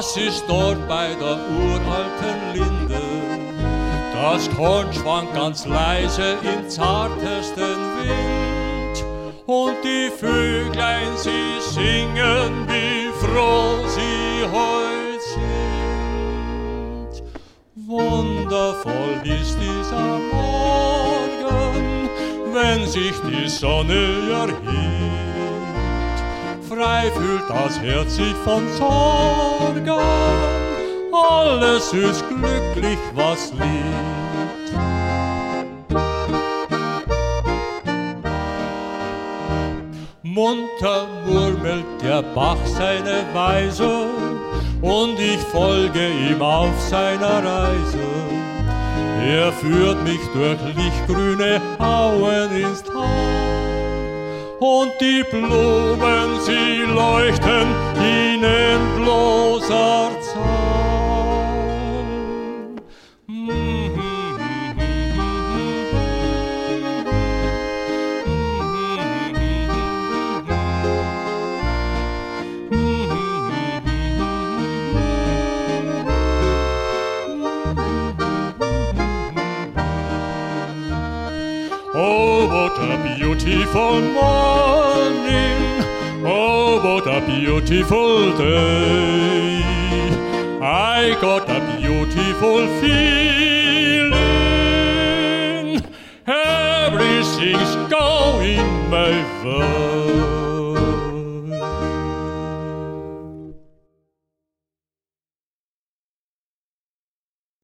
Was ist dort bei der uralten Linde? Das Korn schwankt ganz leise im zartesten Wind. Und die Vöglein, sie singen, wie froh sie heut sind. Wundervoll ist dieser Morgen, wenn sich die Sonne erhebt. Frei fühlt das Herz sich von Sorgen, alles ist glücklich, was liebt. Munter murmelt der Bach seine Weise und ich folge ihm auf seiner Reise. Er führt mich durch lichtgrüne Auen ins Tal und die Blumen, sie leuchten in endloser Zahl. Oh, what a beautiful morning, oh, what a beautiful day. I got a beautiful feeling, everything's going my way.